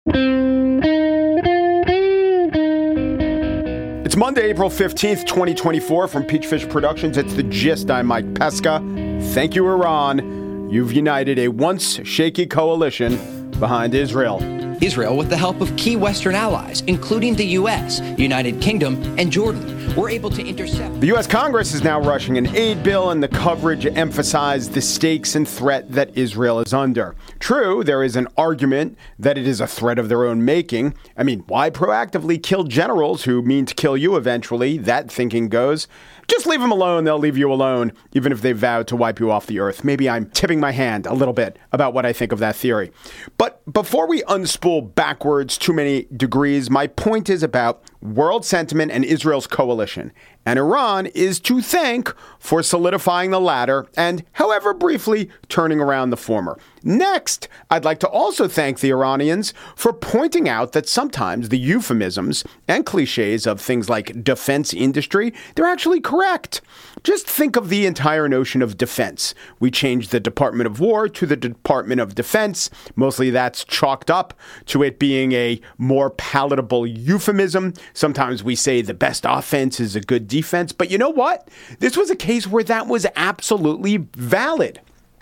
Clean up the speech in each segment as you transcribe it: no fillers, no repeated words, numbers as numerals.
It's Monday, April 15th, 2024. From Peachfish Productions, it's The Gist. I'm Mike Pesca. Thank you, Iran. You've united a once shaky coalition behind Israel. Israel, with the help of key Western allies, including the U.S., United Kingdom, and Jordan, were able to intercept. The U.S. Congress is now rushing an aid bill, and the coverage emphasized the stakes and threat that Israel is under. True, there is an argument that it is a threat of their own making. I mean, why proactively kill generals who mean to kill you eventually? That thinking goes. Just leave them alone. They'll leave you alone, even if they vowed to wipe you off the earth. Maybe I'm tipping my hand a little bit about what I think of that theory. But before we unspool backwards too many degrees, my point is about world sentiment and Israel's coalition. And Iran is to thank for solidifying the latter and, however briefly, turning around the former. Next, I'd like to also thank the Iranians for pointing out that sometimes the euphemisms and cliches of things like defense industry, they're actually correct. Just think of the entire notion of defense. We changed the Department of War to the Department of Defense. Mostly that's chalked up to it being a more palatable euphemism. Sometimes we say the best offense is a good defense. But you know what? This was a case where that was absolutely valid.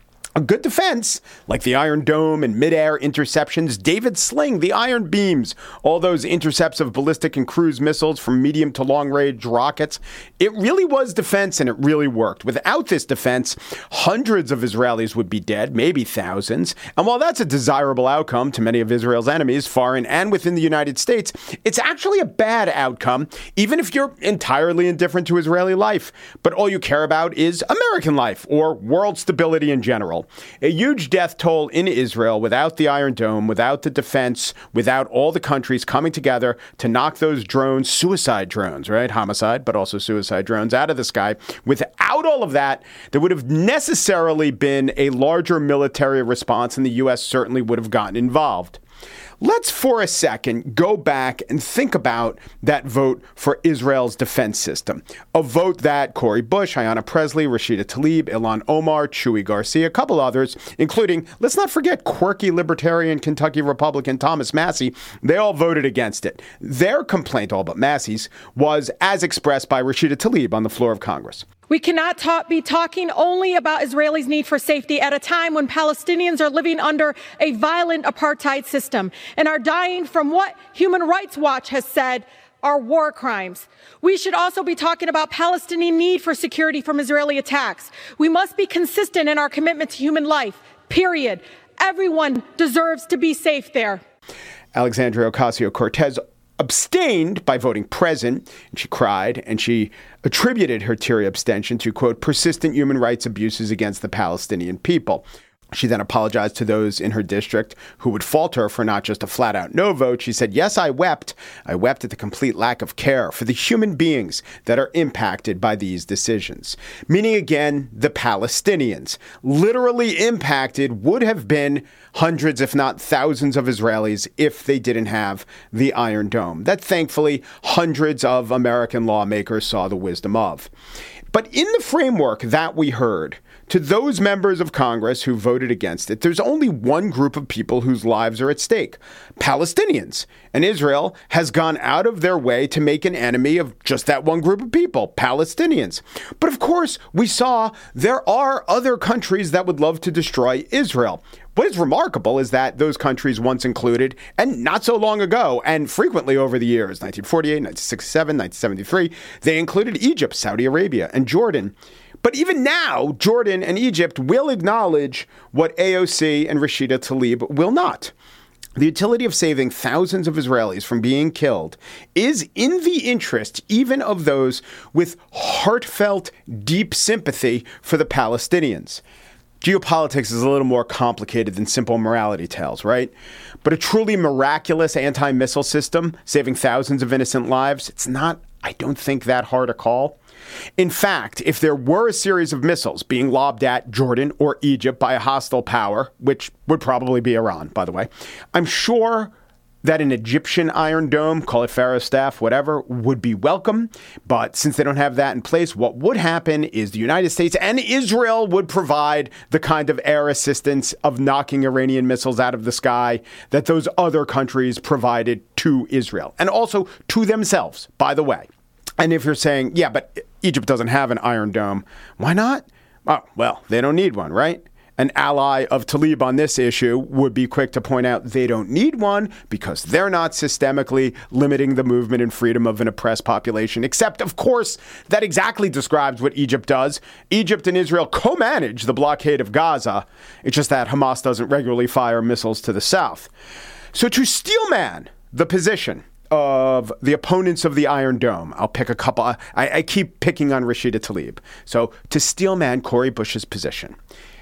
A good defense, like the Iron Dome and mid-air interceptions, David Sling, the Iron Beams, all those intercepts of ballistic and cruise missiles from medium to long-range rockets. It really was defense, and it really worked. Without this defense, hundreds of Israelis would be dead, maybe thousands. And while that's a desirable outcome to many of Israel's enemies, foreign and within the United States, it's actually a bad outcome, even if you're entirely indifferent to Israeli life. But all you care about is American life or world stability in general. A huge death toll in Israel without the Iron Dome, without the defense, without all the countries coming together to knock those drones, suicide drones, right? Homicide, but also suicide drones out of the sky. Without all of that, there would have necessarily been a larger military response, and the U.S. certainly would have gotten involved. Let's for a second go back and think about that vote for Israel's defense system. A vote that Cori Bush, Ayanna Pressley, Rashida Tlaib, Ilhan Omar, Chuy Garcia, a couple others, including, let's not forget, quirky libertarian Kentucky Republican Thomas Massie, they all voted against it. Their complaint, all but Massie's, was as expressed by Rashida Tlaib on the floor of Congress. We cannot be talking only about Israelis' need for safety at a time when Palestinians are living under a violent apartheid system and are dying from what Human Rights Watch has said are war crimes. We should also be talking about Palestinian need for security from Israeli attacks. We must be consistent in our commitment to human life, period. Everyone deserves to be safe there. Alexandria Ocasio-Cortez abstained by voting present, and she cried, and she attributed her teary abstention to, quote, persistent human rights abuses against the Palestinian people. She then apologized to those in her district who would fault her for not just a flat-out no vote. She said, yes, I wept. I wept at the complete lack of care for the human beings that are impacted by these decisions. Meaning, again, the Palestinians. Literally impacted would have been hundreds, if not thousands of Israelis if they didn't have the Iron Dome. That, thankfully, hundreds of American lawmakers saw the wisdom of. But in the framework that we heard, to those members of Congress who voted against it, there's only one group of people whose lives are at stake: Palestinians. And Israel has gone out of their way to make an enemy of just that one group of people, Palestinians. But of course, we saw there are other countries that would love to destroy Israel. What is remarkable is that those countries once included, and not so long ago, and frequently over the years, 1948, 1967, 1973, they included Egypt, Saudi Arabia, and Jordan. But even now, Jordan and Egypt will acknowledge what AOC and Rashida Tlaib will not. The utility of saving thousands of Israelis from being killed is in the interest even of those with heartfelt, deep sympathy for the Palestinians. Geopolitics is a little more complicated than simple morality tales, right? But a truly miraculous anti-missile system saving thousands of innocent lives, it's not, I don't think, that hard a call. In fact, if there were a series of missiles being lobbed at Jordan or Egypt by a hostile power, which would probably be Iran, by the way, I'm sure that an Egyptian Iron Dome, call it Pharaoh's Staff, whatever, would be welcome. But since they don't have that in place, what would happen is the United States and Israel would provide the kind of air assistance of knocking Iranian missiles out of the sky that those other countries provided to Israel and also to themselves, by the way. And if you're saying, yeah, but Egypt doesn't have an Iron Dome, why not? Oh, well, they don't need one, right? An ally of Tlaib on this issue would be quick to point out they don't need one because they're not systemically limiting the movement and freedom of an oppressed population. Except, of course, that exactly describes what Egypt does. Egypt and Israel co-manage the blockade of Gaza. It's just that Hamas doesn't regularly fire missiles to the south. So to steelman the position of the opponents of the Iron Dome, I'll pick a couple. I keep picking on Rashida Tlaib. So to steelman Cori Bush's position,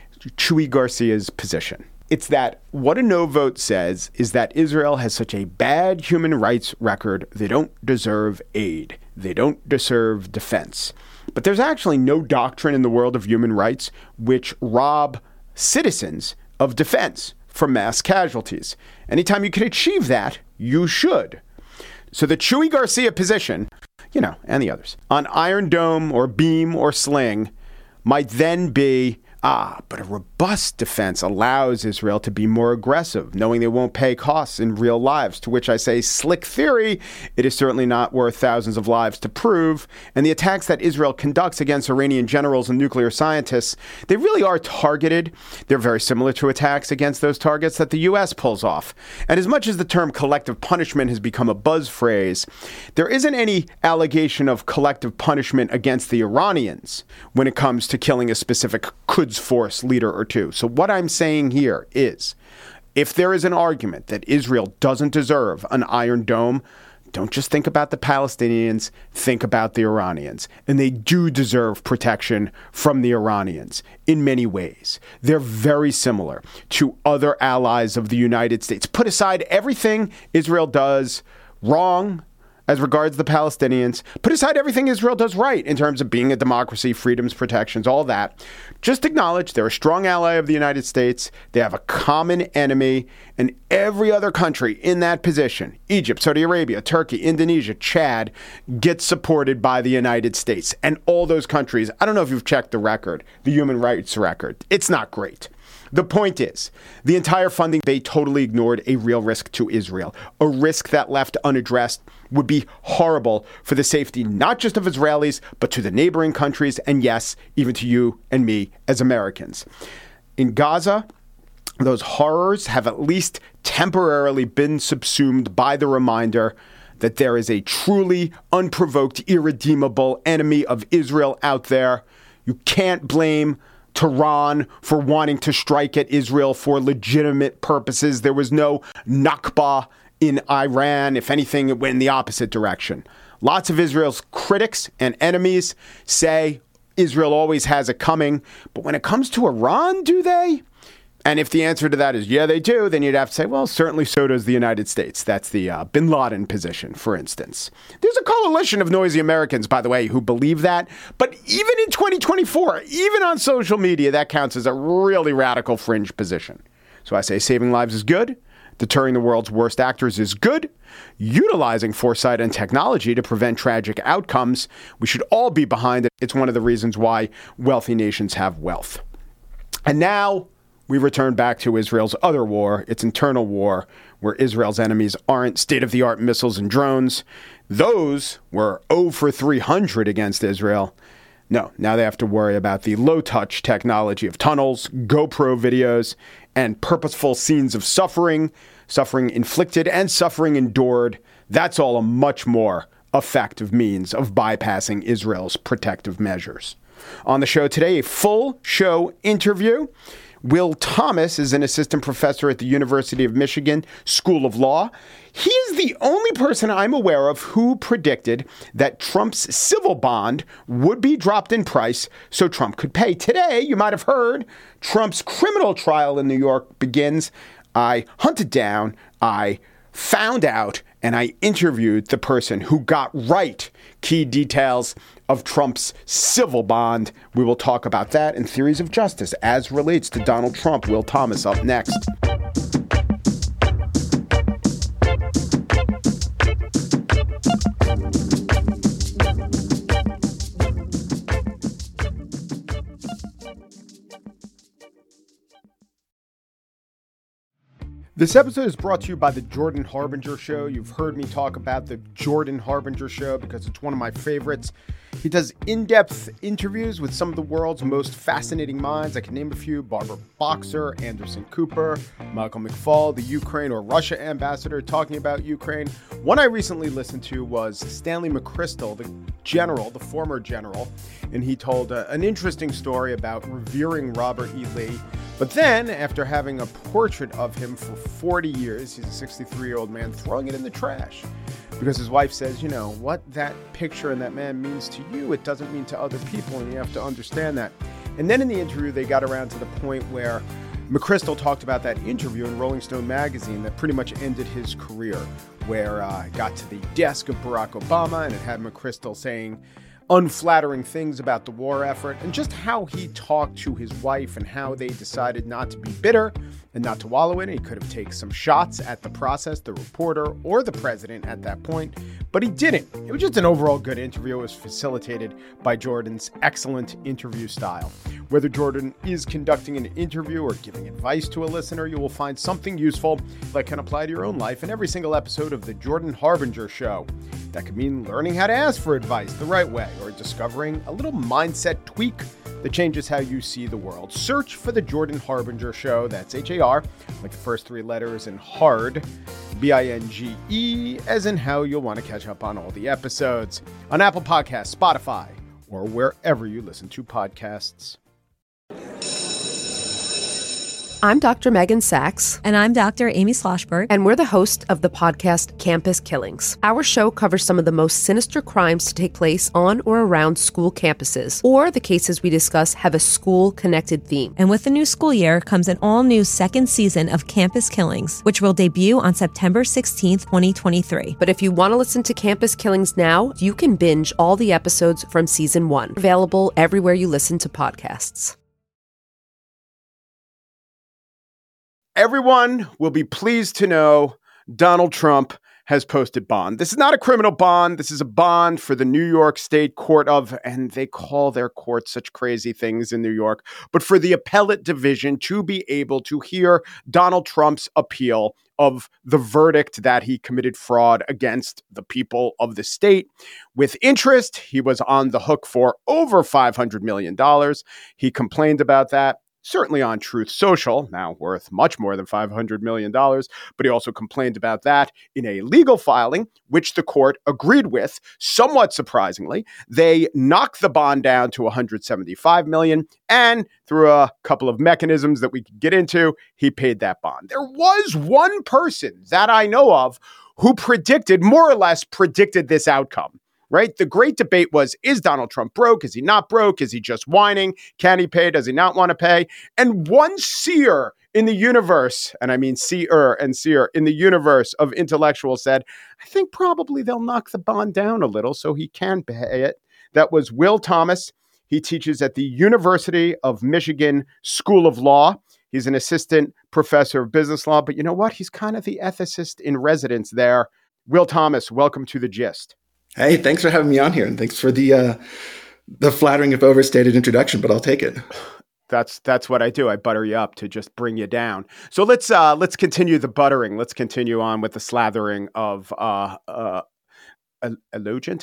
Chuy Garcia's position. It's that what a no vote says is that Israel has such a bad human rights record, they don't deserve aid. They don't deserve defense. But there's actually no doctrine in the world of human rights which rob citizens of defense from mass casualties. Anytime you can achieve that, you should. So the Chuy Garcia position, and the others, on Iron Dome or beam or sling might then be, but a robust defense allows Israel to be more aggressive, knowing they won't pay costs in real lives, to which I say, slick theory, it is certainly not worth thousands of lives to prove. And the attacks that Israel conducts against Iranian generals and nuclear scientists, they really are targeted. They're very similar to attacks against those targets that the U.S. pulls off. And as much as the term collective punishment has become a buzz phrase, there isn't any allegation of collective punishment against the Iranians when it comes to killing a specific Quds Force leader or two. So what I'm saying here is, if there is an argument that Israel doesn't deserve an Iron Dome, don't just think about the Palestinians, think about the Iranians. And they do deserve protection from the Iranians in many ways. They're very similar to other allies of the United States. Put aside everything Israel does wrong as regards the Palestinians, put aside everything Israel does right in terms of being a democracy, freedoms, protections, all that. Just acknowledge they're a strong ally of the United States. They have a common enemy, and every other country in that position, Egypt, Saudi Arabia, Turkey, Indonesia, Chad, gets supported by the United States. And all those countries, I don't know if you've checked the record, the human rights record. It's not great. The point is, the entire funding debate totally ignored a real risk to Israel, a risk that left unaddressed would be horrible for the safety not just of Israelis, but to the neighboring countries, and yes, even to you and me as Americans. In Gaza, those horrors have at least temporarily been subsumed by the reminder that there is a truly unprovoked, irredeemable enemy of Israel out there. You can't blame Tehran for wanting to strike at Israel for legitimate purposes. There was no Nakba in Iran. If anything, it went in the opposite direction. Lots of Israel's critics and enemies say Israel always has it coming. But when it comes to Iran, do they? And if the answer to that is, yeah, they do, then you'd have to say, well, certainly so does the United States. That's the bin Laden position, for instance. There's a coalition of noisy Americans, by the way, who believe that. But even in 2024, even on social media, that counts as a really radical fringe position. So I say saving lives is good. Deterring the world's worst actors is good. Utilizing foresight and technology to prevent tragic outcomes, we should all be behind it. It's one of the reasons why wealthy nations have wealth. And now we return back to Israel's other war, its internal war, where Israel's enemies aren't state-of-the-art missiles and drones. Those were 0 for 300 against Israel. No, now they have to worry about the low-touch technology of tunnels, GoPro videos, and purposeful scenes of suffering inflicted and suffering endured. That's all a much more effective means of bypassing Israel's protective measures. On the show today, a full show interview. Will Thomas is an assistant professor at the University of Michigan School of Law. He is the only person I'm aware of who predicted that Trump's civil bond would be dropped in price so Trump could pay. Today, you might have heard, Trump's criminal trial in New York begins. I hunted down, I found out, and I interviewed the person who got right key details of Trump's civil bond. We will talk about that and theories of justice as relates to Donald Trump. Will Thomas up next. This episode is brought to you by the Jordan Harbinger Show. You've heard me talk about the Jordan Harbinger Show because it's one of my favorites. He does in-depth interviews with some of the world's most fascinating minds. I can name a few: Barbara Boxer, Anderson Cooper, Michael McFaul, the Ukraine or Russia ambassador talking about Ukraine. One I recently listened to was Stanley McChrystal, the general, the former general, and he told an interesting story about revering Robert E. Lee. But then, after having a portrait of him for 40 years, he's a 63-year-old man, throwing it in the trash. Because his wife says, you know, what that picture and that man means to you, it doesn't mean to other people, and you have to understand that. And then in the interview, they got around to the point where McChrystal talked about that interview in Rolling Stone magazine that pretty much ended his career, where it got to the desk of Barack Obama, and it had McChrystal saying unflattering things about the war effort, and just how he talked to his wife and how they decided not to be bitter and not to wallow in it. He could have taken some shots at the process, the reporter, or the president at that point, but he didn't. It was just an overall good interview. It was facilitated by Jordan's excellent interview style. Whether Jordan is conducting an interview or giving advice to a listener, you will find something useful that can apply to your own life in every single episode of the Jordan Harbinger Show. That could mean learning how to ask for advice the right way, or discovering a little mindset tweak that changes how you see the world. Search for the Jordan Harbinger Show. That's H-A-R, like the first three letters, and hard, B-I-N-G-E, as in how you'll want to catch up on all the episodes on Apple Podcasts, Spotify, or wherever you listen to podcasts. I'm Dr. Megan Sachs. And I'm Dr. Amy Schlossberg. And we're the host of the podcast Campus Killings. Our show covers some of the most sinister crimes to take place on or around school campuses, or the cases we discuss have a school-connected theme. And with the new school year comes an all-new second season of Campus Killings, which will debut on September 16th, 2023. But if you want to listen to Campus Killings now, you can binge all the episodes from season 1. Available everywhere you listen to podcasts. Everyone will be pleased to know Donald Trump has posted bond. This is not a criminal bond. This is a bond for the New York State Court of, and they call their court such crazy things in New York, but for the appellate division to be able to hear Donald Trump's appeal of the verdict that he committed fraud against the people of the state. With interest, he was on the hook for over $500 million. He complained about that, certainly on Truth Social, now worth much more than $500 million, but he also complained about that in a legal filing, which the court agreed with. Somewhat surprisingly, they knocked the bond down to $175 million, and through a couple of mechanisms that we could get into, he paid that bond. There was one person that I know of who more or less predicted this outcome. Right? The great debate was, is Donald Trump broke? Is he not broke? Is he just whining? Can he pay? Does he not want to pay? And one seer in the universe, and I mean seer in the universe of intellectuals said, I think probably they'll knock the bond down a little so he can pay it. That was Will Thomas. He teaches at the University of Michigan School of Law. He's an assistant professor of business law, but you know what? He's kind of the ethicist in residence there. Will Thomas, welcome to The Gist. Hey, thanks for having me on here, and thanks for the flattering if overstated introduction, but I'll take it. That's what I do. I butter you up to just bring you down. So let's continue the buttering. Let's continue on with the slathering of Eloquent.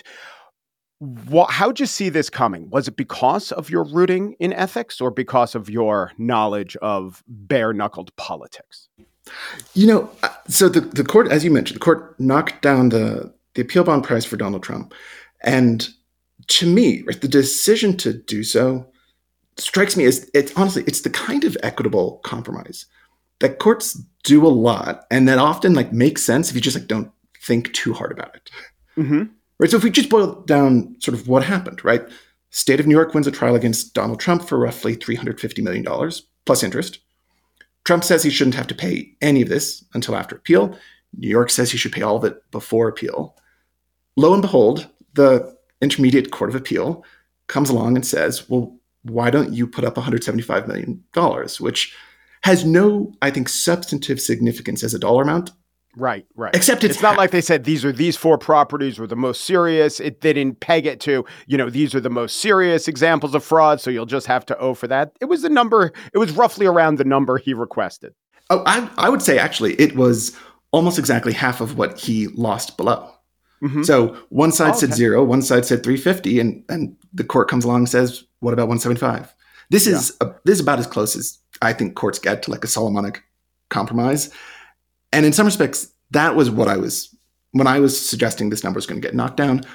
How'd you see this coming? Was it because of your rooting in ethics or because of your knowledge of bare-knuckled politics? You know, so the court, as you mentioned, the court knocked down the appeal bond price for Donald Trump. And to me, right, the decision to do so strikes me as, it's the kind of equitable compromise that courts do a lot and that often makes sense if you just don't think too hard about it. Mm-hmm. Right. So if we just boil down sort of what happened, right? State of New York wins a trial against Donald Trump for roughly $350 million plus interest. Trump says he shouldn't have to pay any of this until after appeal. New York says he should pay all of it before appeal. Lo and behold, the Intermediate Court of Appeal comes along and says, well, why don't you put up $175 million, which has no, I think, substantive significance as a dollar amount. Right. Except it's not like they said these four properties were the most serious. They didn't peg it to, these are the most serious examples of fraud, so you'll just have to owe for that. It was the number, it was roughly around the number he requested. Oh, I would say actually it was almost exactly half of what he lost below. Mm-hmm. So one side said 0, one side said 350, and the court comes along and says, what about 175? This is about as close as I think courts get to like a Solomonic compromise. And in some respects, that was what when I was suggesting this number is going to get knocked down.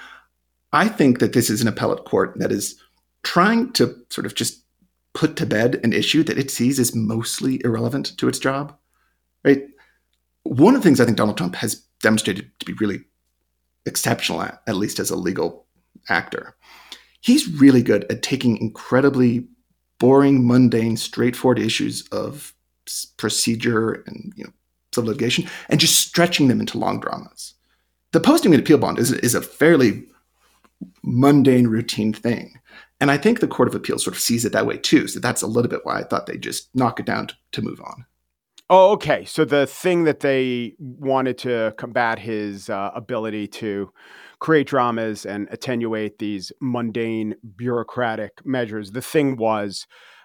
I think that this is an appellate court that is trying to sort of just put to bed an issue that it sees as mostly irrelevant to its job, right? One of the things I think Donald Trump has demonstrated to be really exceptional at least as a legal actor, he's really good at taking incredibly boring, mundane, straightforward issues of procedure and civil litigation and just stretching them into long dramas. The posting an appeal bond is a fairly mundane, routine thing. And I think the Court of Appeals sort of sees it that way too. So that's a little bit why I thought they'd just knock it down to move on. Oh, okay. So the thing that they wanted to combat his ability to create dramas and attenuate these mundane bureaucratic measures, the thing was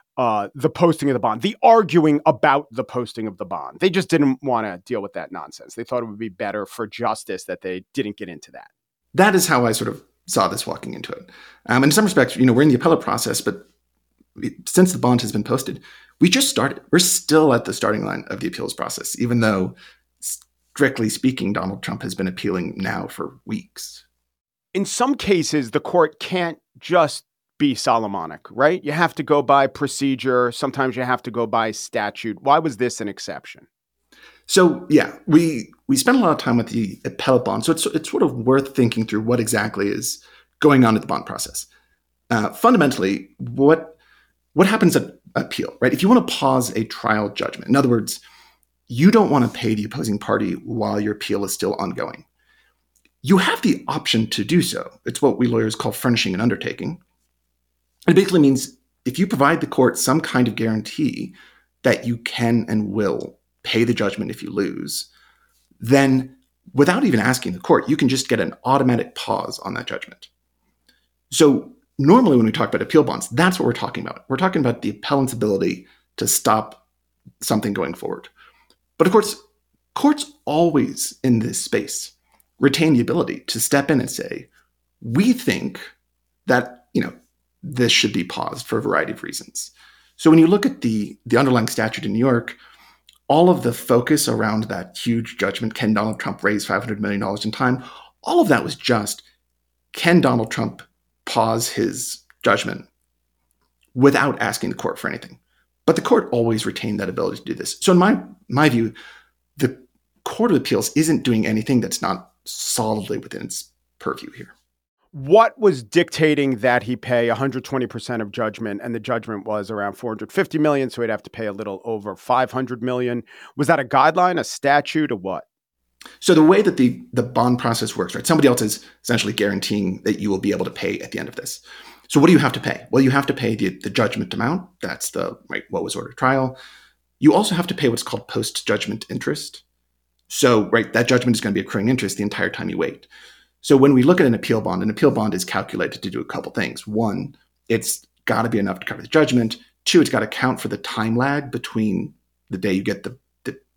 the posting of the bond, the arguing about the posting of the bond. They just didn't want to deal with that nonsense. They thought it would be better for justice that they didn't get into that. That is how I sort of saw this walking into it. In some respects, we're in the appellate process, but since the bond has been posted, we just started. We're still at the starting line of the appeals process, even though, strictly speaking, Donald Trump has been appealing now for weeks. In some cases, the court can't just be Solomonic, right? You have to go by procedure. Sometimes you have to go by statute. Why was this an exception? So, yeah, we spent a lot of time with the appellate bond. So it's sort of worth thinking through what exactly is going on at the bond process. Fundamentally, what happens at appeal, right? If you want to pause a trial judgment, in other words, you don't want to pay the opposing party while your appeal is still ongoing. You have the option to do so. It's what we lawyers call furnishing an undertaking. It basically means if you provide the court some kind of guarantee that you can and will pay the judgment if you lose, then without even asking the court, you can just get an automatic pause on that judgment. So normally when we talk about appeal bonds, that's what we're talking about. We're talking about the appellant's ability to stop something going forward. But of course, courts always in this space retain the ability to step in and say, we think that, this should be paused for a variety of reasons. So when you look at the underlying statute in New York, all of the focus around that huge judgment, can Donald Trump raise $500 million in time? All of that was just, can Donald Trump pause his judgment without asking the court for anything? But the court always retained that ability to do this. So in my view, the Court of Appeals isn't doing anything that's not solidly within its purview here. What was dictating that he pay 120% of judgment, and the judgment was around $450 million, so he'd have to pay a little over $500 million? Was that a guideline, a statute, or what? So the way that the bond process works, right? Somebody else is essentially guaranteeing that you will be able to pay at the end of this. So what do you have to pay? Well, you have to pay the judgment amount. That's what was ordered at trial. You also have to pay what's called post-judgment interest. So, that judgment is going to be accruing interest the entire time you wait. So when we look at an appeal bond is calculated to do a couple things. One, it's got to be enough to cover the judgment. Two, it's got to count for the time lag between the day you get the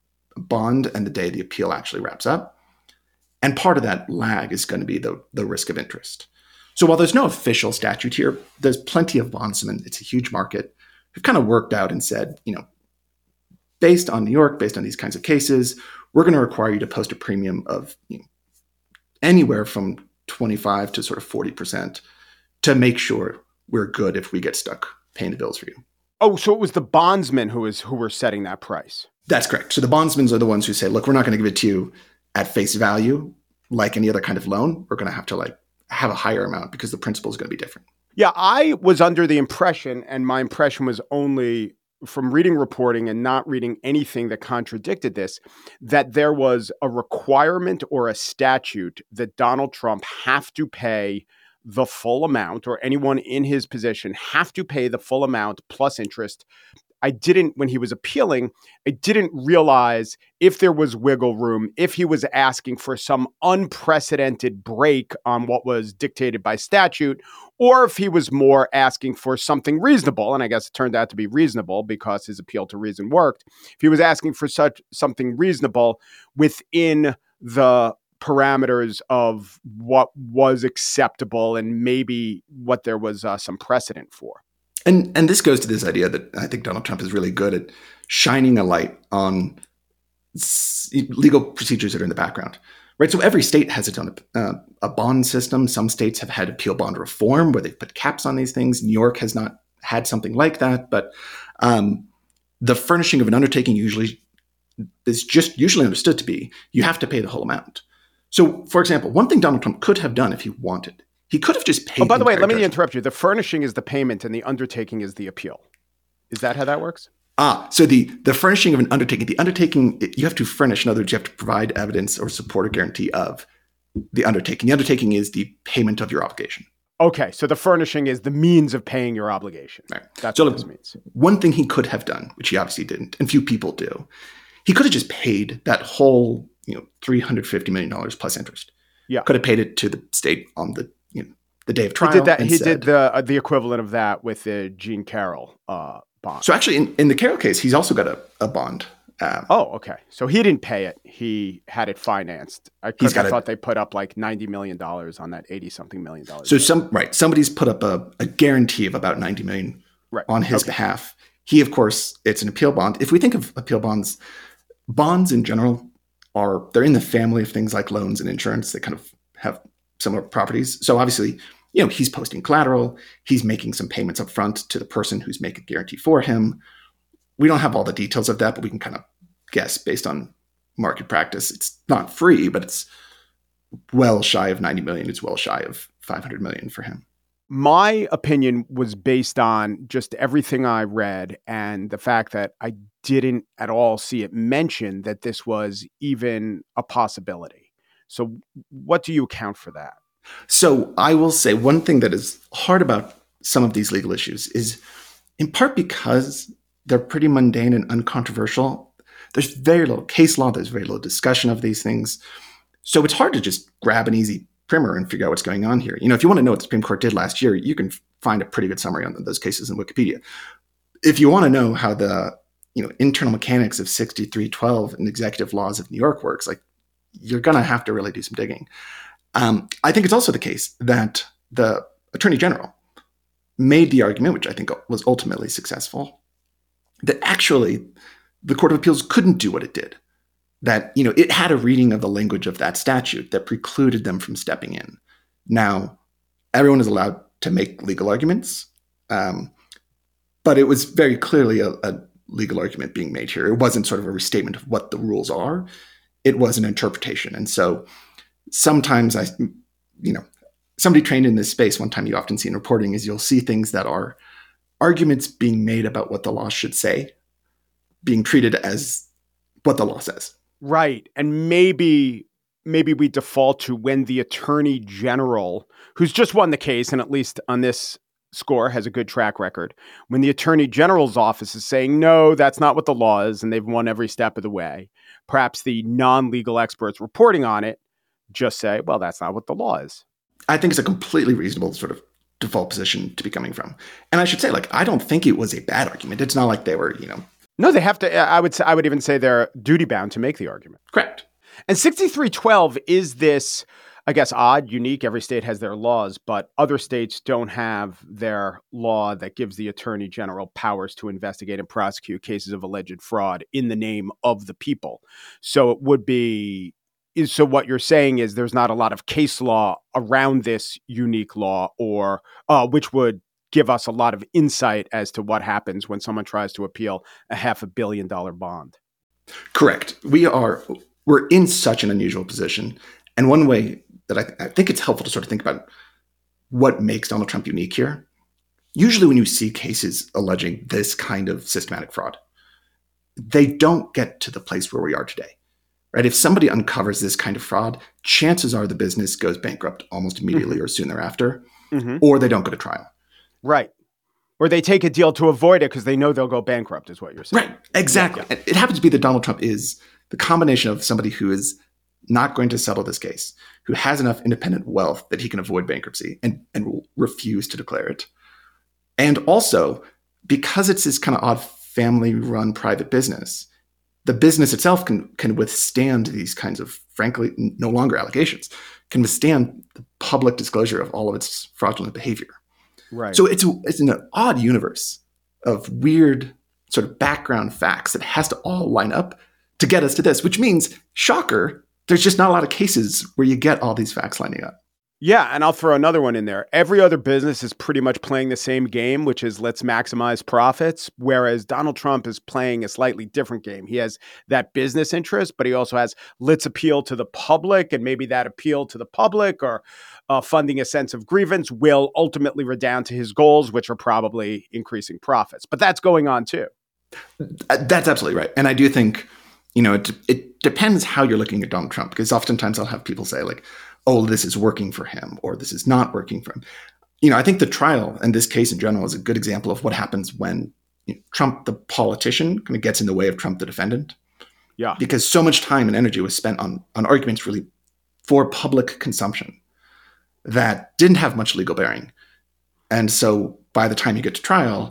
bond and the day the appeal actually wraps up. And part of that lag is going to be the risk of interest. So while there's no official statute here, there's plenty of bondsmen. It's a huge market. We've kind of worked out and said, based on New York, based on these kinds of cases, we're going to require you to post a premium of anywhere from 25 to sort of 40% to make sure we're good if we get stuck paying the bills for you. Oh, so it was the bondsmen who were setting that price. That's correct. So the bondsmen are the ones who say, look, we're not going to give it to you at face value like any other kind of loan. We're going to have to have a higher amount because the principal is going to be different. Yeah, I was under the impression, and my impression was only from reading reporting and not reading anything that contradicted this, that there was a requirement or a statute that Donald Trump have to pay the full amount, or anyone in his position have to pay the full amount plus interest when he was appealing, I didn't realize if there was wiggle room, if he was asking for some unprecedented break on what was dictated by statute, or if he was more asking for something reasonable. And I guess it turned out to be reasonable because his appeal to reason worked. If he was asking for such something reasonable within the parameters of what was acceptable and maybe what there was some precedent for. And this goes to this idea that I think Donald Trump is really good at shining a light on legal procedures that are in the background, right? So every state has its own a bond system. Some states have had appeal bond reform where they've put caps on these things. New York has not had something like that, but the furnishing of an undertaking usually understood to be you have to pay the whole amount. So, for example, one thing Donald Trump could have done if he wanted, he could have just paid. Oh, by the way, let me interrupt you. The furnishing is the payment and the undertaking is the appeal. Is that how that works? So the furnishing of an undertaking, you have to furnish. In other words, you have to provide evidence or support or guarantee of the undertaking. The undertaking is the payment of your obligation. Okay, so the furnishing is the means of paying your obligation. Right. That's what this means. One thing he could have done, which he obviously didn't, and few people do, he could have just paid that whole $350 million plus interest. Yeah, could have paid it to the state on the day of trial. He did that. He did the equivalent of that with the Jean Carroll bond. So actually, in the Carroll case, he's also got a bond. Okay. So he didn't pay it. He had it financed. I thought they put up like $90 million on that $80-something million. So somebody's put up a guarantee of about $90 million on his behalf. He, of course, it's an appeal bond. If we think of appeal bonds in general they're in the family of things like loans and insurance. They kind of have similar properties. So obviously, he's posting collateral. He's making some payments up front to the person who's making a guarantee for him. We don't have all the details of that, but we can kind of guess based on market practice. It's not free, but it's well shy of 90 million. It's well shy of 500 million for him. My opinion was based on just everything I read and the fact that I didn't at all see it mentioned that this was even a possibility. So what do you account for that? So I will say one thing that is hard about some of these legal issues is in part because they're pretty mundane and uncontroversial. There's very little case law. There's very little discussion of these things. So it's hard to just grab an easy primer and figure out what's going on here. If you want to know what the Supreme Court did last year, you can find a pretty good summary on those cases in Wikipedia. If you want to know how the internal mechanics of 6312 and executive laws of New York works, like you're going to have to really do some digging. I think it's also the case that the Attorney General made the argument, which I think was ultimately successful, that actually the Court of Appeals couldn't do what it did. That, it had a reading of the language of that statute that precluded them from stepping in. Now, everyone is allowed to make legal arguments, but it was very clearly a legal argument being made here. It wasn't sort of a restatement of what the rules are. It was an interpretation. And so sometimes somebody trained in this space, one time you often see in reporting is you'll see things that are arguments being made about what the law should say, being treated as what the law says. Right. And maybe we default to when the Attorney General, who's just won the case, and at least on this score has a good track record, when the Attorney General's office is saying, no, that's not what the law is, and they've won every step of the way, perhaps the non-legal experts reporting on it just say, well, that's not what the law is. I think it's a completely reasonable sort of default position to be coming from. And I should say, I don't think it was a bad argument. It's not like they were, No, they have to. I would even say they're duty bound to make the argument. Correct. And 6312 is this, I guess, odd, unique. Every state has their laws, but other states don't have their law that gives the Attorney General powers to investigate and prosecute cases of alleged fraud in the name of the people. So it would be. So what you're saying is there's not a lot of case law around this unique law, or which would give us a lot of insight as to what happens when someone tries to appeal a $500 million bond. Correct. We're in such an unusual position. And one way that I think it's helpful to sort of think about what makes Donald Trump unique here. Usually when you see cases alleging this kind of systematic fraud, they don't get to the place where we are today. Right? If somebody uncovers this kind of fraud, chances are the business goes bankrupt almost immediately or soon thereafter, or they don't go to trial. Right. Or they take a deal to avoid it because they know they'll go bankrupt, is what you're saying. Right, exactly. Yeah. It happens to be that Donald Trump is the combination of somebody who is not going to settle this case, who has enough independent wealth that he can avoid bankruptcy and will refuse to declare it. And also, because it's this kind of odd family-run private business, the business itself can withstand these kinds of, frankly, no longer allegations, can withstand the public disclosure of all of its fraudulent behavior. Right. So it's an odd universe of weird sort of background facts that has to all line up to get us to this, which means, shocker, there's just not a lot of cases where you get all these facts lining up. Yeah, and I'll throw another one in there. Every other business is pretty much playing the same game, which is let's maximize profits, whereas Donald Trump is playing a slightly different game. He has that business interest, but he also has let's appeal to the public, and maybe that appeal to the public or funding a sense of grievance will ultimately redound to his goals, which are probably increasing profits. But that's going on too. That's absolutely right. And I do think, it depends how you're looking at Donald Trump, because oftentimes I'll have people say like, oh, this is working for him, or this is not working for him. I think the trial and this case in general is a good example of what happens when Trump, the politician, kind of gets in the way of Trump, the defendant. Yeah. Because so much time and energy was spent on arguments really for public consumption that didn't have much legal bearing. And so by the time you get to trial,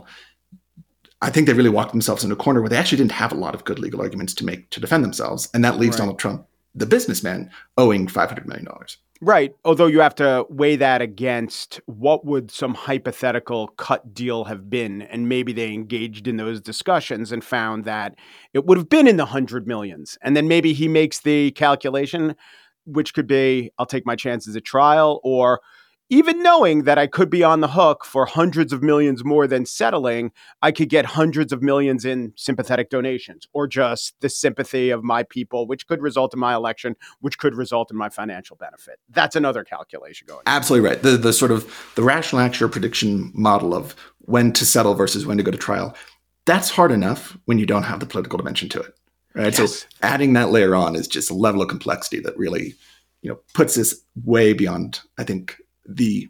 I think they really walked themselves in a corner where they actually didn't have a lot of good legal arguments to make to defend themselves. And that leaves Right. Donald Trump, the businessman, owing $500 million. Right. Although you have to weigh that against what would some hypothetical cut deal have been. And maybe they engaged in those discussions and found that it would have been in the 100 millions. And then maybe he makes the calculation, which could be, I'll take my chances at trial, or even knowing that I could be on the hook for hundreds of millions more than settling, I could get hundreds of millions in sympathetic donations or just the sympathy of my people, which could result in my election, which could result in my financial benefit. That's another calculation going on. Absolutely right. The sort of the rational actual prediction model of when to settle versus when to go to trial, that's hard enough when you don't have the political dimension to it. Right. Yes. So adding that layer on is just a level of complexity that really, puts this way beyond, I think, the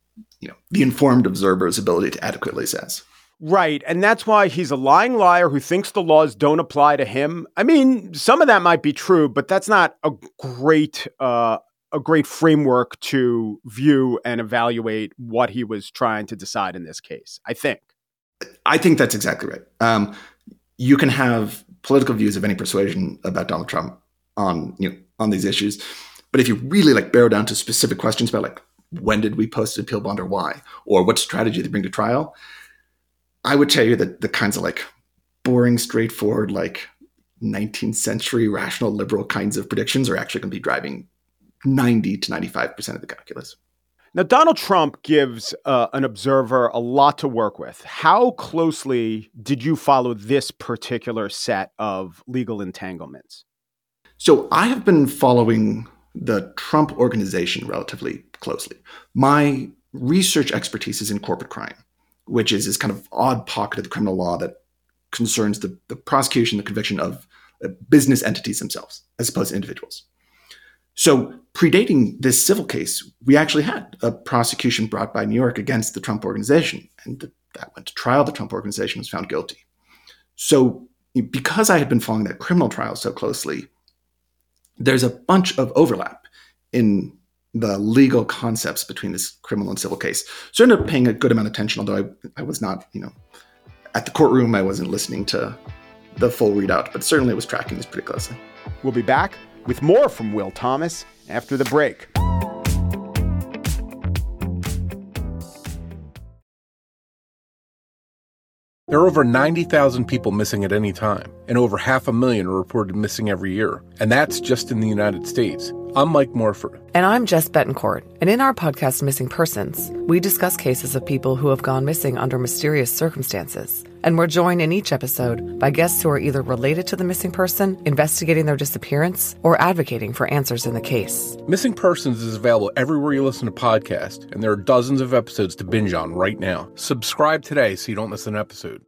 informed observer's ability to adequately assess. Right. And that's why he's a lying liar who thinks the laws don't apply to him. I mean, some of that might be true, but that's not a great framework to view and evaluate what he was trying to decide in this case, I think. I think that's exactly right. You can have political views of any persuasion about Donald Trump on these issues, but if you really barrow down to specific questions about when did we post an appeal bond or why, or what strategy they bring to trial, I would tell you that the kinds of boring, straightforward, 19th century rational liberal kinds of predictions are actually going to be driving 90 to 95% of the calculus. Now, Donald Trump gives an observer a lot to work with. How closely did you follow this particular set of legal entanglements? So I have been following the Trump organization relatively closely. My research expertise is in corporate crime, which is this kind of odd pocket of the criminal law that concerns the prosecution, the conviction of business entities themselves, as opposed to individuals. So predating this civil case, we actually had a prosecution brought by New York against the Trump organization, and that went to trial. The Trump organization was found guilty. So because I had been following that criminal trial so closely, there's a bunch of overlap in the legal concepts between this criminal and civil case. So I ended up paying a good amount of attention, although I was not, at the courtroom. I wasn't listening to the full readout, but certainly I was tracking this pretty closely. We'll be back with more from Will Thomas after the break. There are over 90,000 people missing at any time, and over 500,000 are reported missing every year. And that's just in the United States. I'm Mike Morford. And I'm Jess Betancourt. And in our podcast, Missing Persons, we discuss cases of people who have gone missing under mysterious circumstances. And we're joined in each episode by guests who are either related to the missing person, investigating their disappearance, or advocating for answers in the case. Missing Persons is available everywhere you listen to podcasts, and there are dozens of episodes to binge on right now. Subscribe today so you don't miss an episode.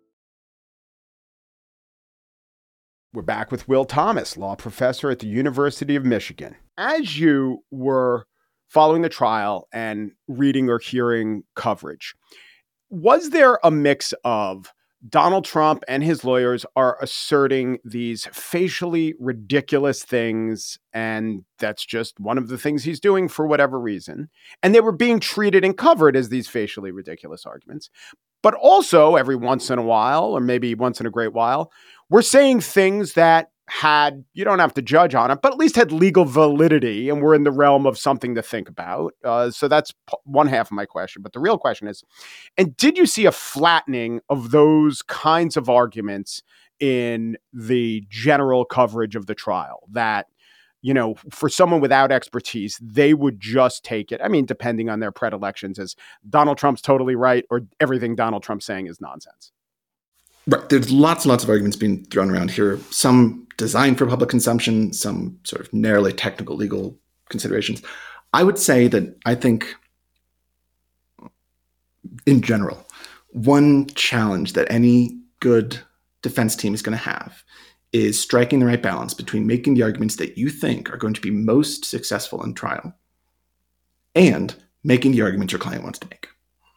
We're back with Will Thomas, law professor at the University of Michigan. As you were following the trial and reading or hearing coverage, Was there a mix of Donald Trump and his lawyers are asserting these facially ridiculous things, and that's just one of the things he's doing for whatever reason, and they were being treated and covered as these facially ridiculous arguments. But also, every once in a while, or maybe once in a great while, we're saying things that had, you don't have to judge on it, but at least had legal validity and were in the realm of something to think about. So that's one half of my question. But the real question is, and did you see a flattening of those kinds of arguments in the general coverage of the trial that, you know, for someone without expertise, they would just take it, I mean, depending on their predilections, as Donald Trump's totally right or everything Donald Trump's saying is nonsense? Right. There's lots and lots of arguments being thrown around here, some designed for public consumption, some sort of narrowly technical legal considerations. I would say that I think, in general, one challenge that any good defense team is going to have is striking the right balance between making the arguments that you think are going to be most successful in trial and making the arguments your client wants to make.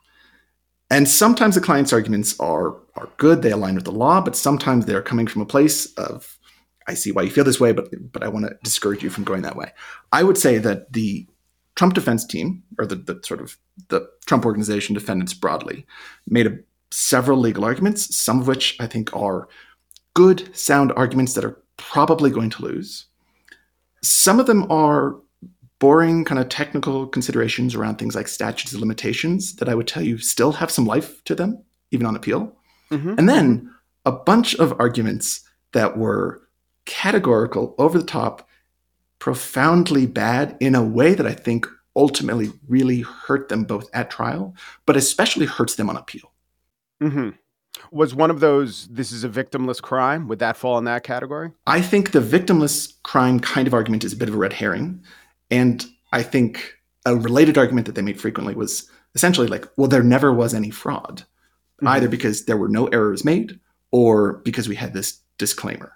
And sometimes the client's arguments are good, they align with the law, but sometimes they're coming from a place of, I see why you feel this way, but I want to discourage you from going that way. I would say that the Trump defense team, or the Trump organization defendants broadly, made several legal arguments, some of which I think are good, sound arguments that are probably going to lose. Some of them are boring kind of technical considerations around things like statutes of limitations that I would tell you still have some life to them, even on appeal. Mm-hmm. And then a bunch of arguments that were categorical, over the top, profoundly bad in a way that I think ultimately really hurt them both at trial, but especially hurts them on appeal. Mm-hmm. Was one of those, this is a victimless crime? Would that fall in that category? I think the victimless crime kind of argument is a bit of a red herring. And I think a related argument that they made frequently was essentially like, well, there never was any fraud, either because there were no errors made or because we had this disclaimer.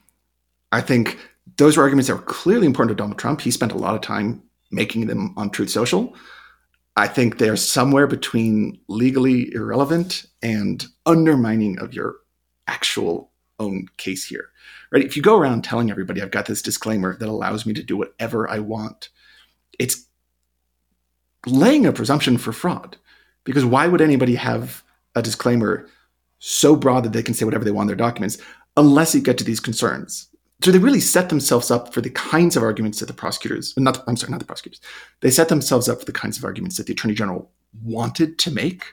I think those were arguments that were clearly important to Donald Trump. He spent a lot of time making them on Truth Social. I think they're somewhere between legally irrelevant and undermining of your actual own case here. Right? If you go around telling everybody I've got this disclaimer that allows me to do whatever I want, it's laying a presumption for fraud. Because why would anybody have a disclaimer so broad that they can say whatever they want in their documents unless you get to these concerns? So they really set themselves up for the kinds of arguments that the prosecutors, not the prosecutors. They set themselves up for the kinds of arguments that the Attorney General wanted to make,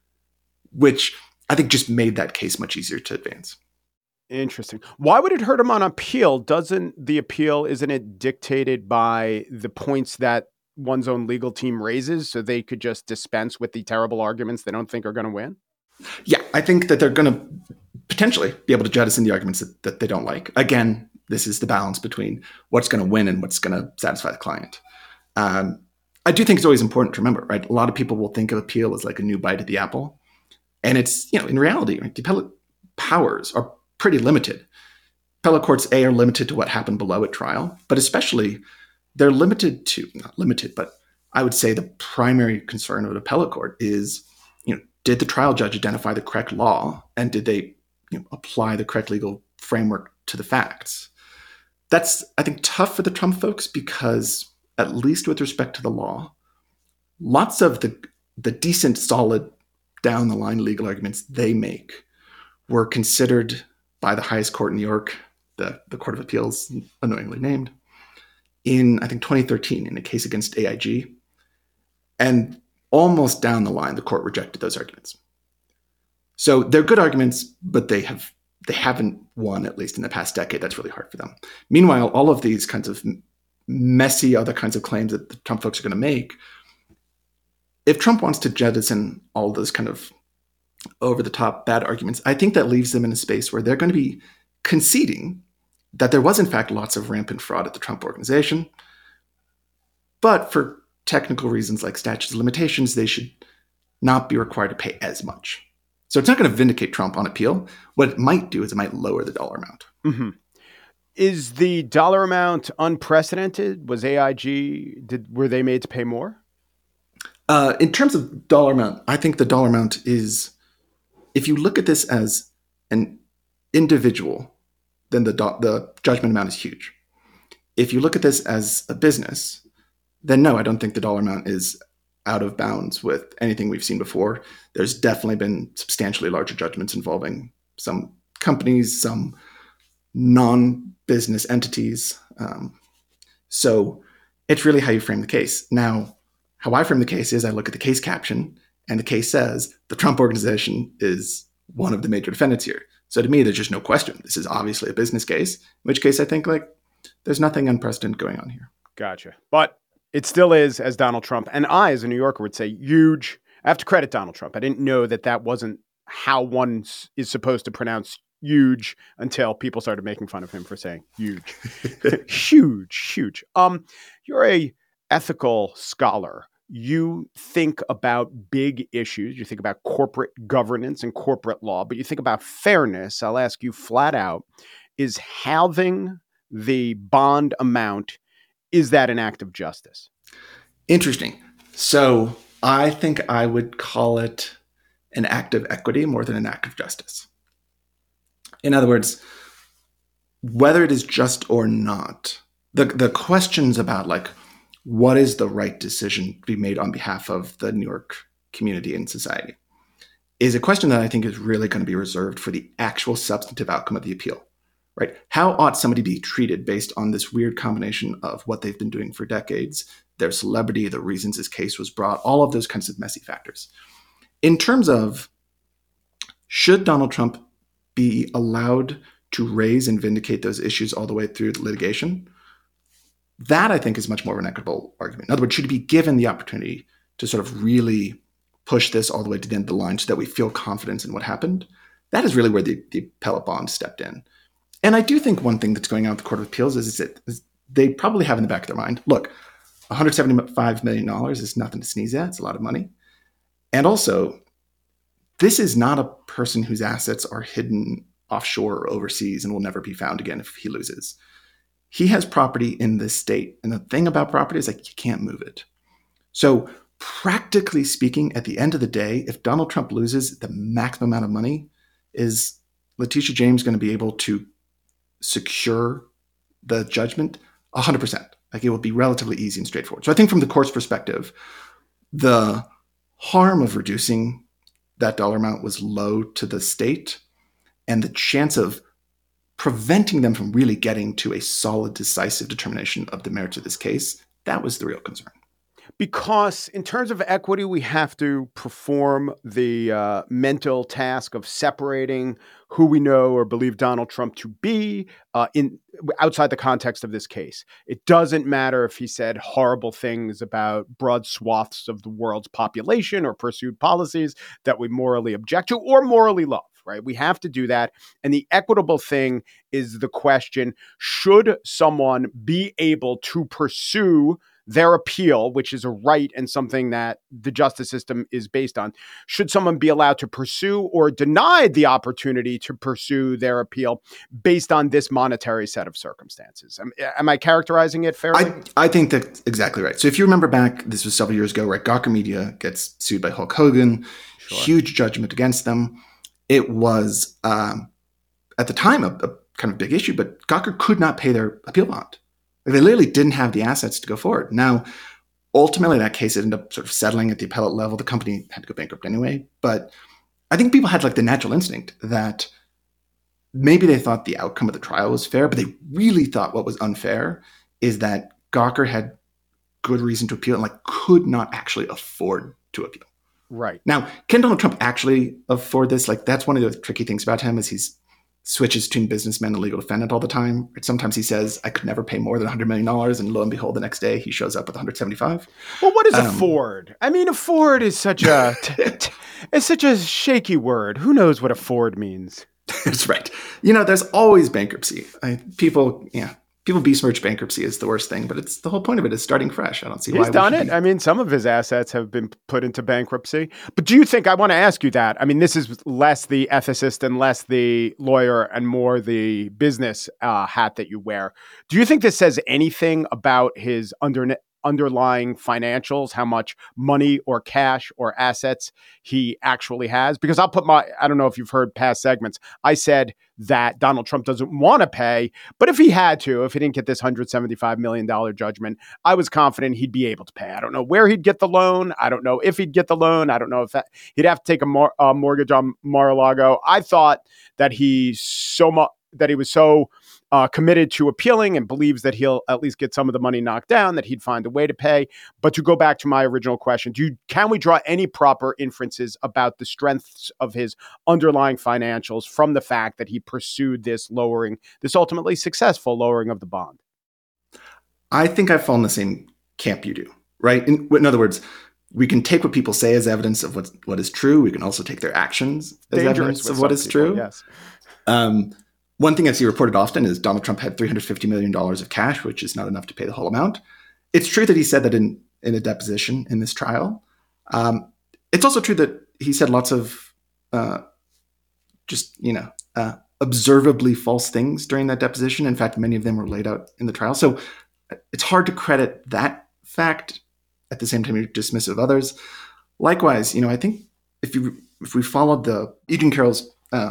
which I think just made that case much easier to advance. Interesting. Why would it hurt him on appeal? Isn't it dictated by the points that one's own legal team raises so they could just dispense with the terrible arguments they don't think are going to win? Yeah, I think that they're going to potentially be able to jettison the arguments that they don't like. Again, this is the balance between what's going to win and what's going to satisfy the client. I do think it's always important to remember, right? A lot of people will think of appeal as like a new bite at the apple. And it's, in reality, right, the appellate powers are pretty limited. Appellate courts, are limited to what happened below at trial, but especially they're limited to, not limited, but I would say the primary concern of an appellate court is, did the trial judge identify the correct law and did they apply the correct legal framework to the facts? That's, I think, tough for the Trump folks because, at least with respect to the law, lots of the decent, solid, down-the-line legal arguments they make were considered by the highest court in New York, the Court of Appeals, annoyingly named, in, I think, 2013 in a case against AIG. And almost down the line, the court rejected those arguments. So they're good arguments, but they haven't won, at least in the past decade. That's really hard for them. Meanwhile, all of these kinds of messy other kinds of claims that the Trump folks are going to make, if Trump wants to jettison all those kind of over-the-top bad arguments, I think that leaves them in a space where they're going to be conceding that there was, in fact, lots of rampant fraud at the Trump organization. But for technical reasons like statutes of limitations, they should not be required to pay as much. So it's not going to vindicate Trump on appeal. What it might do is it might lower the dollar amount. Mm-hmm. Is the dollar amount unprecedented? Was AIG, were they made to pay more? In terms of dollar amount, I think the dollar amount is, if you look at this as an individual, then the judgment amount is huge. If you look at this as a business, then no, I don't think the dollar amount is out of bounds with anything we've seen before. There's definitely been substantially larger judgments involving some companies, some non-business entities. So it's really how you frame the case. Now, how I frame the case is I look at the case caption, and the case says the Trump Organization is one of the major defendants here. So to me, there's just no question. This is obviously a business case, in which case I think there's nothing unprecedented going on here. Gotcha. But it still is, as Donald Trump, and I, as a New Yorker, would say huge. I have to credit Donald Trump. I didn't know that wasn't how one is supposed to pronounce huge until people started making fun of him for saying huge. Huge. You're a ethical scholar. You think about big issues. You think about corporate governance and corporate law, but you think about fairness. I'll ask you flat out, is halving the bond amount, is that an act of justice? Interesting. So I think I would call it an act of equity more than an act of justice. In other words, whether it is just or not, the questions about what is the right decision to be made on behalf of the New York community and society is a question that I think is really going to be reserved for the actual substantive outcome of the appeal, right? How ought somebody be treated based on this weird combination of what they've been doing for decades, their celebrity, the reasons this case was brought, all of those kinds of messy factors. In terms of, should Donald Trump be allowed to raise and vindicate those issues all the way through the litigation? That, I think, is much more of an equitable argument. In other words, should he be given the opportunity to sort of really push this all the way to the end of the line so that we feel confidence in what happened? That is really where the appellate bond stepped in. And I do think one thing that's going on with the Court of Appeals is they probably have in the back of their mind, look, $175 million is nothing to sneeze at. It's a lot of money. And also, this is not a person whose assets are hidden offshore or overseas and will never be found again if he loses. He has property in this state. And the thing about property is you can't move it. So practically speaking, at the end of the day, if Donald Trump loses, the maximum amount of money is Letitia James going to be able to secure the judgment 100%. It will be relatively easy and straightforward. So I think from the court's perspective, the harm of reducing that dollar amount was low to the state, and the chance of preventing them from really getting to a solid, decisive determination of the merits of this case, that was the real concern. Because in terms of equity, we have to perform the mental task of separating who we know or believe Donald Trump to be outside the context of this case. It doesn't matter if he said horrible things about broad swaths of the world's population or pursued policies that we morally object to or morally love. Right? We have to do that. And the equitable thing is the question, should someone be able to pursue their appeal, which is a right and something that the justice system is based on? Should someone be allowed to pursue or denied the opportunity to pursue their appeal based on this monetary set of circumstances? Am I characterizing it fairly? I think that's exactly right. So if you remember back, this was several years ago, right? Gawker Media gets sued by Hulk Hogan, sure. Huge judgment against them. It was, at the time, a kind of big issue, but Gawker could not pay their appeal bond. They literally didn't have the assets to go forward. Now, ultimately, that case ended up sort of settling at the appellate level. The company had to go bankrupt anyway. But I think people had the natural instinct that maybe they thought the outcome of the trial was fair, but they really thought what was unfair is that Gawker had good reason to appeal and could not actually afford to appeal. Right. Now, can Donald Trump actually afford this? That's one of the tricky things about him is he's switches between businessman and legal defendant all the time. Sometimes he says, I could never pay more than $100 million. And lo and behold, the next day he shows up with 175. Well, what is afford? I mean, afford is such a, it's such a shaky word. Who knows what afford means? That's right. There's always bankruptcy. People besmirch bankruptcy as the worst thing, but it's the whole point of it is starting fresh. I don't see why he's done it. I mean, some of his assets have been put into bankruptcy. But do you think, I want to ask you that, I mean, this is less the ethicist and less the lawyer and more the business hat that you wear. Do you think this says anything about his underlying financials, how much money or cash or assets he actually has? Because I don't know if you've heard past segments, I said that Donald Trump doesn't want to pay, but if he had to, if he didn't get this $175 million judgment, I was confident he'd be able to pay. I don't know where he'd get the loan. I don't know if he'd get the loan. I don't know if he'd have to take a mortgage on Mar-a-Lago. I thought that he was so committed to appealing and believes that he'll at least get some of the money knocked down, that he'd find a way to pay. But to go back to my original question, can we draw any proper inferences about the strengths of his underlying financials from the fact that he pursued this ultimately successful lowering of the bond? I think I fall in the same camp you do, right? In other words, we can take what people say as evidence of what is true. We can also take their actions as evidence of what is true. Yes. One thing I see reported often is Donald Trump had $350 million of cash, which is not enough to pay the whole amount. It's true that he said that in a deposition in this trial. It's also true that he said lots of observably false things during that deposition. In fact, many of them were laid out in the trial. So it's hard to credit that fact. At the same time, you're dismissive of others. Likewise, I think if we followed the Eugene Carroll's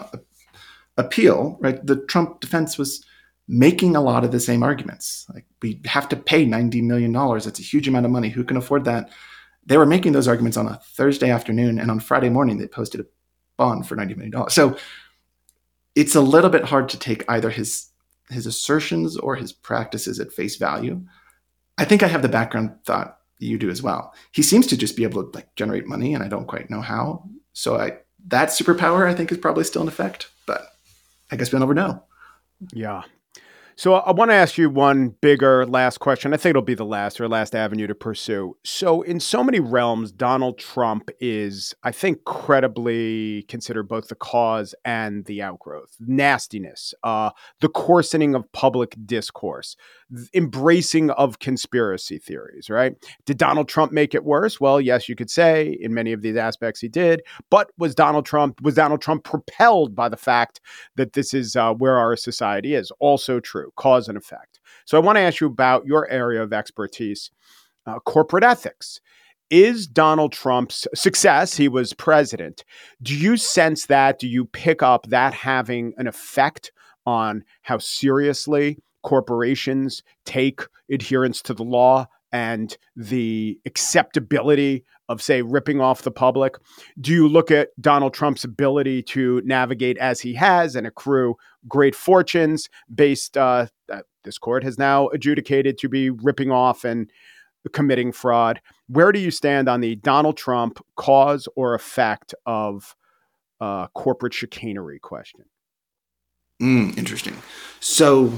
appeal, right, the Trump defense was making a lot of the same arguments. Like, we have to pay $90 million. That's a huge amount of money. Who can afford that? They were making those arguments on a Thursday afternoon, and on Friday morning, they posted a bond for $90 million. So it's a little bit hard to take either his assertions or his practices at face value. I think I have the background thought you do as well. He seems to just be able to generate money, and I don't quite know how. So that superpower, I think, is probably still in effect, but I guess we'll never know. Yeah. So I want to ask you one bigger last question. I think it'll be the last avenue to pursue. So in so many realms, Donald Trump is, I think, credibly considered both the cause and the outgrowth. Nastiness, the coarsening of public discourse, embracing of conspiracy theories, right? Did Donald Trump make it worse? Well, yes, you could say in many of these aspects he did. But was Donald Trump propelled by the fact that this is where our society is? Also true. Cause and effect. So I want to ask you about your area of expertise, corporate ethics. Is Donald Trump's success, he was president, do you sense that, do you pick up that having an effect on how seriously corporations take adherence to the law and the acceptability of, say, ripping off the public? Do you look at Donald Trump's ability to navigate as he has and accrue great fortunes based, this court has now adjudicated to be ripping off and committing fraud? Where do you stand on the Donald Trump cause or effect of corporate chicanery question? Interesting. So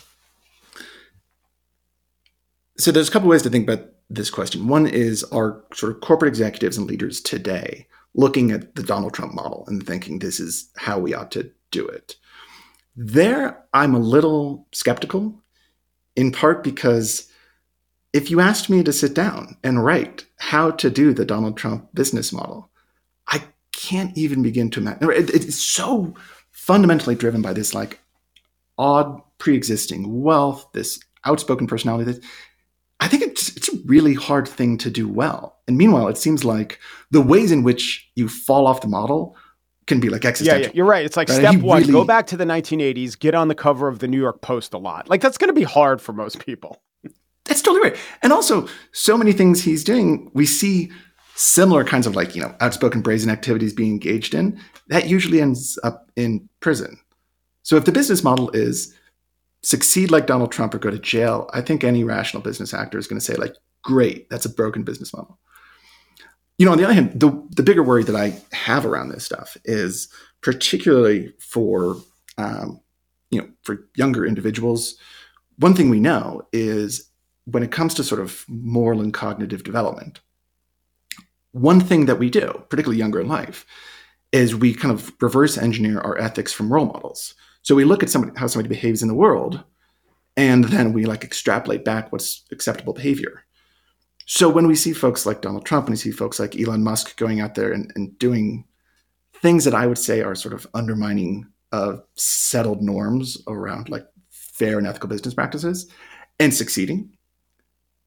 there's a couple ways to think about this question. One is, are sort of corporate executives and leaders today looking at the Donald Trump model and thinking this is how we ought to do it? There, I'm a little skeptical, in part because if you asked me to sit down and write how to do the Donald Trump business model, I can't even begin to imagine. It's so fundamentally driven by this odd pre-existing wealth, this outspoken personality that I think it's a really hard thing to do well. And meanwhile, it seems like the ways in which you fall off the model can be existential. Yeah, you're right. It's like, right? Step one, go back to the 1980s, get on the cover of the New York Post a lot. That's going to be hard for most people. That's totally right. And also, so many things he's doing, we see similar kinds of outspoken brazen activities being engaged in. That usually ends up in prison. So if the business model is succeed like Donald Trump or go to jail, I think any rational business actor is going to say, great, that's a broken business model. On the other hand, the bigger worry that I have around this stuff is particularly for younger individuals. One thing we know is when it comes to sort of moral and cognitive development, one thing that we do, particularly younger in life, is we kind of reverse engineer our ethics from role models. So we look at how somebody behaves in the world, and then we extrapolate back what's acceptable behavior. So when we see folks like Donald Trump, and we see folks like Elon Musk going out there and doing things that I would say are sort of undermining settled norms around fair and ethical business practices and succeeding,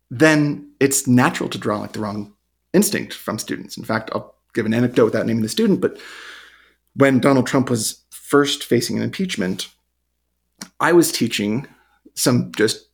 then it's natural to draw like the wrong instinct from students. In fact, I'll give an anecdote without naming the student, but when Donald Trump was first facing an impeachment, I was teaching some just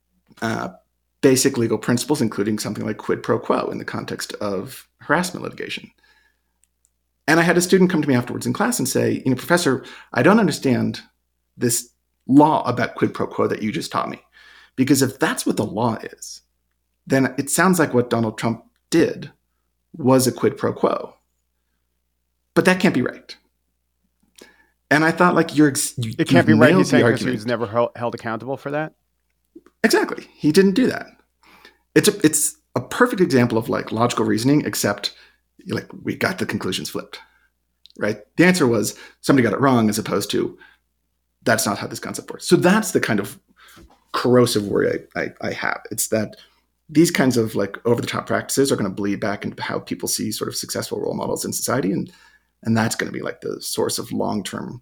basic legal principles, including something like quid pro quo in the context of harassment litigation. And I had a student come to me afterwards in class and say, Professor, I don't understand this law about quid pro quo that you just taught me. Because if that's what the law is, then it sounds like what Donald Trump did was a quid pro quo. But that can't be right. And I thought, like, it can't be right. He's saying because he was never held accountable for that? Exactly. He didn't do that. It's a perfect example of like logical reasoning, except like we got the conclusions flipped, right? The answer was somebody got it wrong, as opposed to that's not how this concept works. So that's the kind of corrosive worry I have. It's that these kinds of like over-the-top practices are going to bleed back into how people see sort of successful role models in society, and that's going to be like the source of long-term,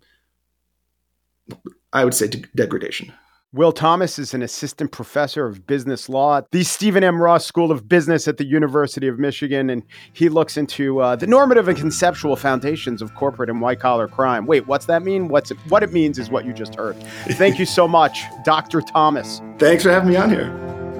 I would say, degradation. Will Thomas is an assistant professor of business law at the Stephen M. Ross School of Business at the University of Michigan, and he looks into the normative and conceptual foundations of corporate and white-collar crime. Wait, what's that mean? What it means is what you just heard. Thank you so much, Dr. Thomas. Thanks for having me on here.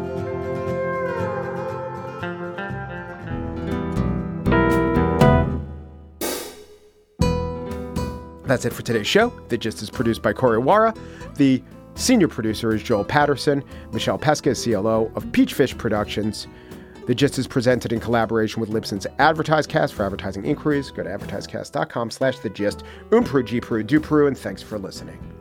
That's it for today's show. The Gist is produced by Corey Wara. The senior producer is Joel Patterson. Michelle Pesca is CLO of Peachfish Productions. The Gist is presented in collaboration with Libsyn's AdvertiseCast. For advertising inquiries, go to advertisecast.com/thegist. Peru, and thanks for listening.